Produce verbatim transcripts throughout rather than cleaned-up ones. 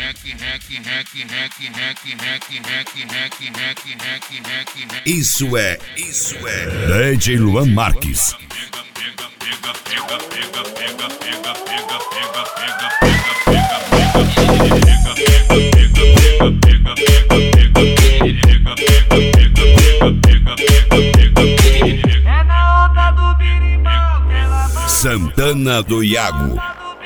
Isso é, isso é D J Luan Marques. Santana do Iago.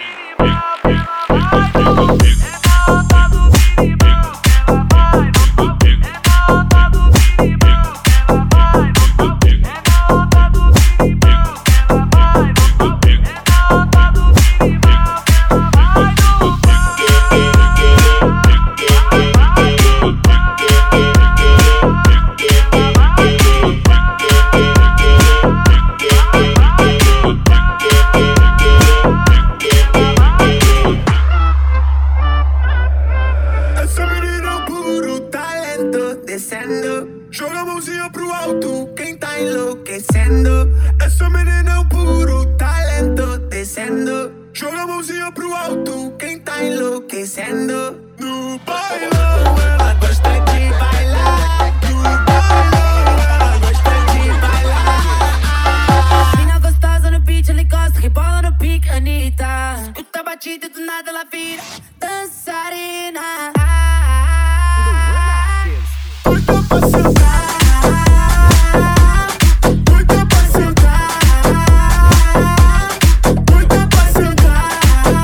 Joga a mãozinha pro alto, quem tá enlouquecendo. Essa menina é um puro talento descendo. Joga a mãozinha pro alto, quem tá enlouquecendo. No bailão, ela gosta de bailar. No bailão, ela gosta de bailar. Menina gostosa no beat, ela encosta, rebola no pique, Anitta. Escuta a batida e do nada ela vira dançarina. Doida pra sentar, doida pra sentar, doida pra sentar.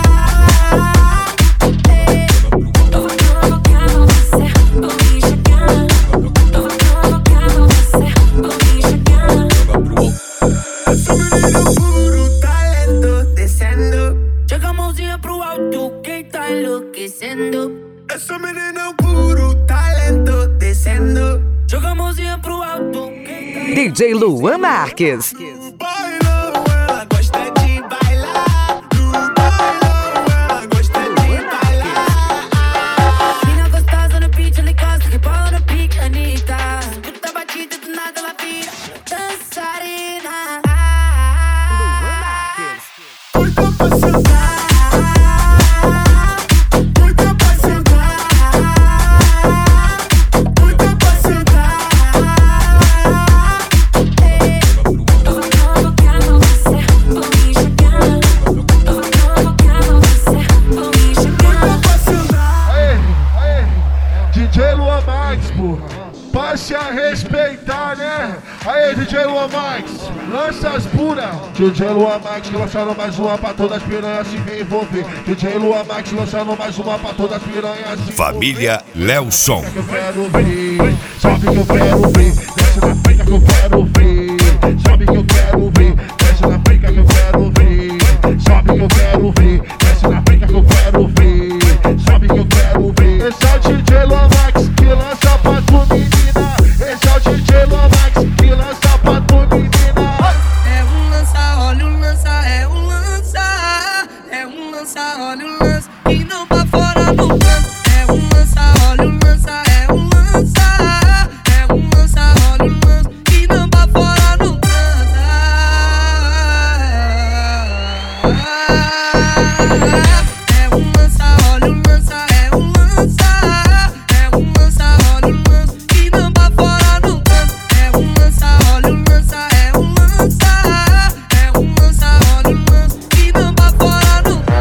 Eu vou provocar você, vou me chegar. Eu vou provocar você, vou me chegar. Essa menina é um puro talento descendo. Joga a mãozinha pro alto, quem tá enlouquecendo. Essa menina é um puro talento descendo. Joga a mãozinha pro alto. D J Luan Marques. No bailão, ela gosta de bailar. No bailão, ela gosta de bailar. Menina gostosa no beat, ela encosta, rebola no pique, Anitta. Escuta a batida do nada ela vira dançarina. Doida pra sentar. Passe a respeitar, né? Aê, D J Luan Marques, lança as puras. D J Luan Marques lançando mais uma pra todas as piranhas se envolver. D J Luan Marques lançando mais uma pra todas as piranhas se Família Lelson. Eu quero ver, sabe que eu quero ver. Desce na frente que eu quero ver. Sabe que eu quero ver. Desce na frente que eu quero ver. Sabe que eu quero ver. Desce na frente que eu quero ver. Sabe que eu quero ver. Esse é o D J Luan Marques que lança pra tu menina. Esse é o D J Luan Marques que lança pra tu menina. É um lança, olha o lança, é um lança. É um lança, olha o lança. E não pra fora não lança. É um lança, olha o lança, é um lança. É um lança, olha o lança. E não pra fora não lança. É um lança, olha o lança, é um lança. É um lança, olha o lança. E não pra fora não lança. É um lança, olha o lança, é um lança. É um lança, olha o lança. E não pra fora não lança.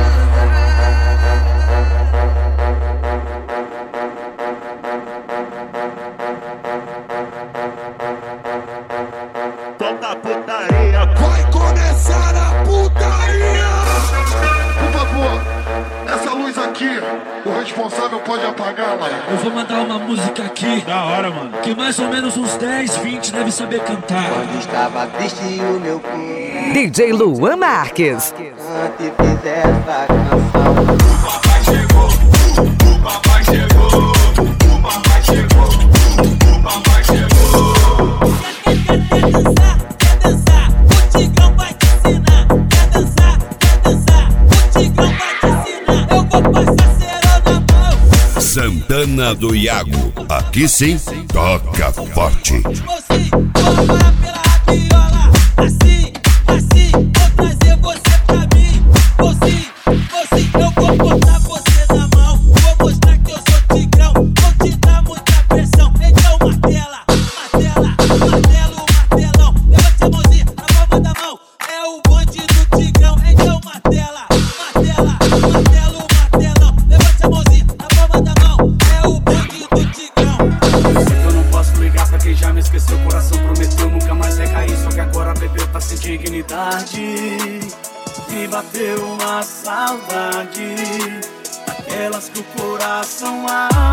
Toda putaria, vai começar a putaria. Por favor, essa luz aqui, o responsável pode apagar, mano. Eu vou mandar uma música aqui, Da hora, mano. que mais ou menos uns dez, vinte deve saber cantar. Quando estava triste o meu corpo, D J Luan Marques. antes fizer essa canção. O papai chegou, o papai chegou, o papai chegou, o papai chegou. Quer dançar, quer dançar, o Tigrão vai te ensinar. Quer dançar, quer dançar, o Tigrão vai te ensinar. Eu vou passar cerol na mão. Santana do Iago. Aqui sim, toca forte. Você, vou parar pela rabiola. Assim, assim, vou trazer você pra mim. Você, você, eu vou botar você na mão. Vou mostrar Bateu uma saudade, aquelas que o coração abre.